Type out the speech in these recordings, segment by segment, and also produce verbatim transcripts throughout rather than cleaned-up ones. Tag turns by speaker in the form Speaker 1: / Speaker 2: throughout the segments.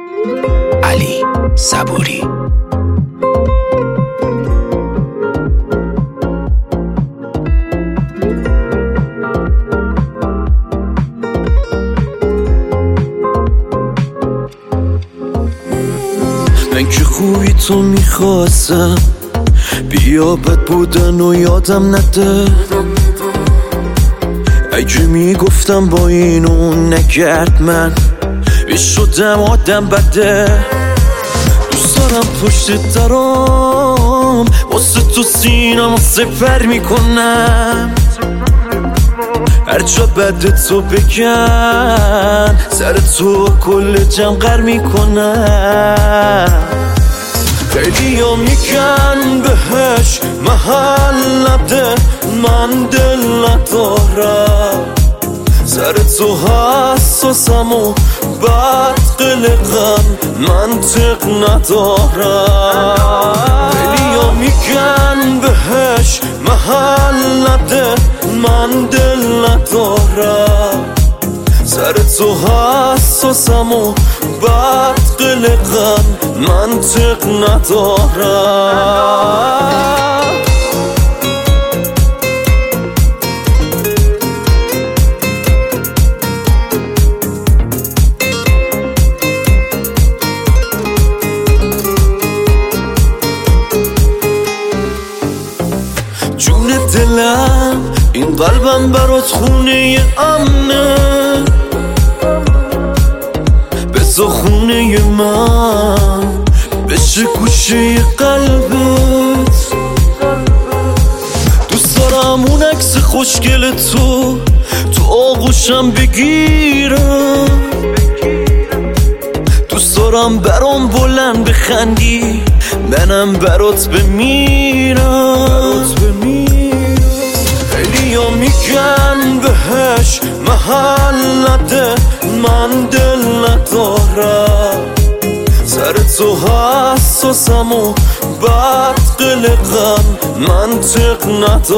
Speaker 1: علی صبوری.
Speaker 2: من که خوبی تو میخواستم، بیا بد بودن و یادم نده. اگه میگفتم با اینو نگرد، من شدم آدم بده. دوست دارم پشت درام واسه تو سینم سفر میکنم، هر جا بده تو بگن سر تو کل جمع غر میکنم. خیلی ها میگن بهش محل نده، من دل ندارم، سر تو حساسم و بد قلقم، منطق ندارم. خیلی ها میگن بهش محل نده، من دل ندارم، سر تو حساسم و بد قلقم، منطق ندارم. جون دلم این قلبم برات خونه امنه، بذار خونه من بشه گوشه قلبت. دوست دارم اون عکس خوشگل تو تو آغوشم بگیرم، دوست دارم برام بلند بخندی، منم برات بمیرم. خیلی ها میگن بهش محل نده، من دل ندارم، سر تو حساسم و بد قلقم، منطق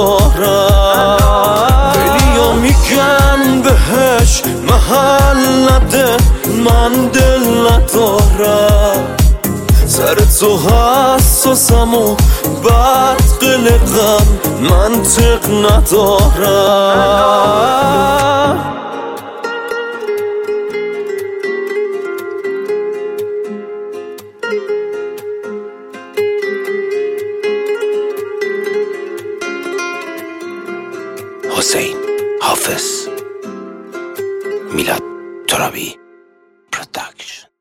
Speaker 2: ندارم. خیلی ها میگن بهش محل نده، من دل ندارم، سر تو حساسم و بد قلقم، منطق ندارم.
Speaker 1: حسین حافظ، میلاد ترابی پروداکشن.